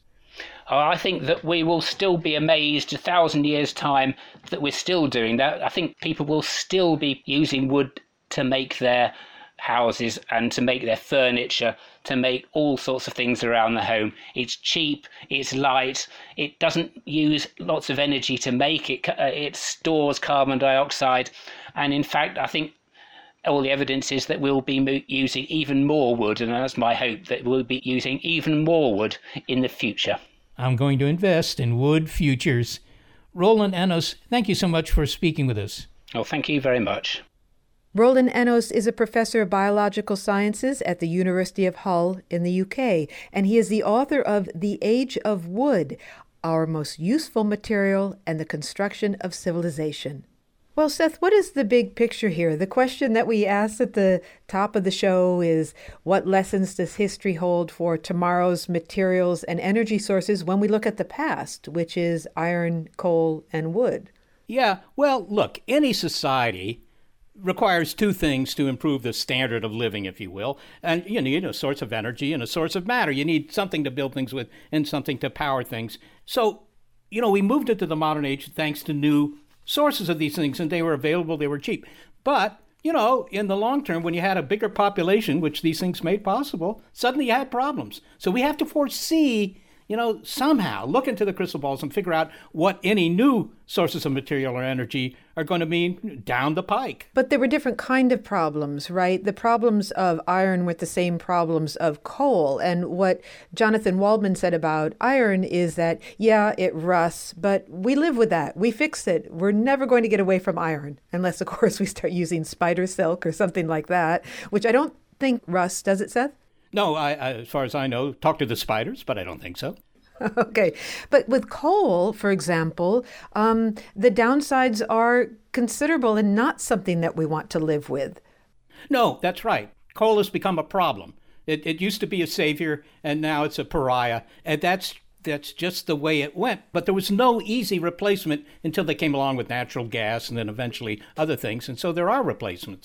I think that we will still be amazed a thousand years' time that we're still doing that. I think people will still be using wood to make their houses and to make their furniture, to make all sorts of things around the home. It's cheap, it's light, it doesn't use lots of energy to make it, it stores carbon dioxide. And in fact, I think all the evidence is that we'll be using even more wood, and that's my hope, that we'll be using even more wood in the future. I'm going to invest in wood futures. Roland Enos, thank you so much for speaking with us. Oh, thank you very much. Roland Enos is a professor of biological sciences at the University of Hull in the U K, and he is the author of The Age of Wood, Our Most Useful Material and the Construction of Civilization. Well, Seth, what is the big picture here? The question that we asked at the top of the show is, what lessons does history hold for tomorrow's materials and energy sources when we look at the past, which is iron, coal, and wood? Yeah, well, look, any society requires two things to improve the standard of living, if you will. And you need a source of energy and a source of matter. You need something to build things with and something to power things. So, you know, we moved into the modern age thanks to new sources of these things, and they were available, they were cheap. But, you know, in the long term, when you had a bigger population, which these things made possible, suddenly you had problems. So we have to foresee, you know, somehow look into the crystal balls and figure out what any new sources of material or energy are going to mean down the pike. But there were different kind of problems, right? The problems of iron were the same problems of coal. And what Jonathan Waldman said about iron is that, yeah, it rusts, but we live with that. We fix it. We're never going to get away from iron, unless, of course, we start using spider silk or something like that, which I don't think rusts, does it, Seth? No, I, I, as far as I know, talk to the spiders, but I don't think so. Okay. But with coal, for example, um, the downsides are considerable and not something that we want to live with. No, that's right. Coal has become a problem. It, it used to be a savior, and now it's a pariah. And that's that's just the way it went. But there was no easy replacement until they came along with natural gas and then eventually other things. And so there are replacements.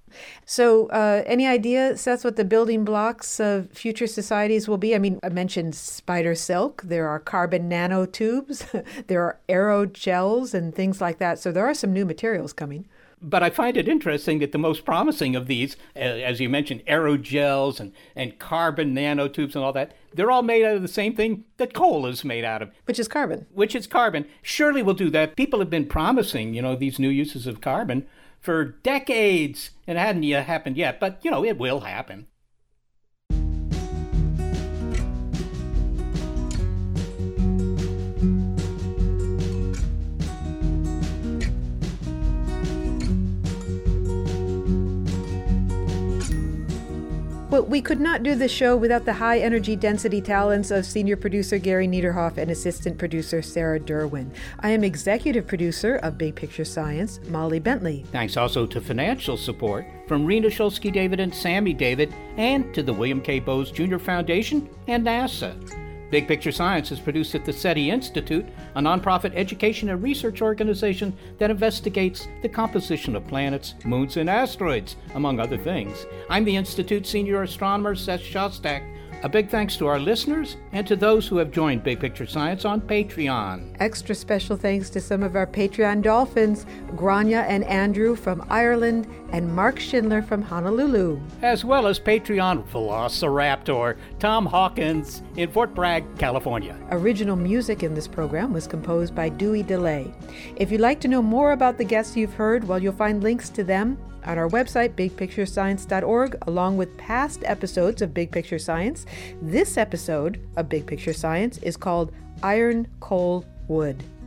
So uh, any idea, Seth, what the building blocks of future societies will be? I mean, I mentioned spider silk. There are carbon nanotubes. There are aerogels and things like that. So there are some new materials coming. But I find it interesting that the most promising of these, as you mentioned, aerogels and, and carbon nanotubes and all that, they're all made out of the same thing that coal is made out of. Which is carbon. Which is carbon. Surely we'll do that. People have been promising, you know, these new uses of carbon for decades, and it hadn't yet happened yet, but, you know, it will happen. Well, we could not do this show without the high energy density talents of senior producer Gary Niederhoff and assistant producer Sarah Derwin. I am executive producer of Big Picture Science, Molly Bentley. Thanks also to financial support from Rena Shulsky David and Sammy David, and to the William K. Bowes Junior Foundation and NASA. Big Picture Science is produced at the SETI Institute, a nonprofit education and research organization that investigates the composition of planets, moons, and asteroids, among other things. I'm the Institute's senior astronomer, Seth Shostak. A big thanks to our listeners and to those who have joined Big Picture Science on Patreon. Extra special thanks to some of our Patreon dolphins, Grania and Andrew from Ireland and Mark Schindler from Honolulu. As well as Patreon Velociraptor, Tom Hawkins in Fort Bragg, California. Original music in this program was composed by Dewey DeLay. If you'd like to know more about the guests you've heard, well, you'll find links to them on our website, big picture science dot org, along with past episodes of Big Picture Science. This episode of Big Picture Science is called Iron, Coal, Wood.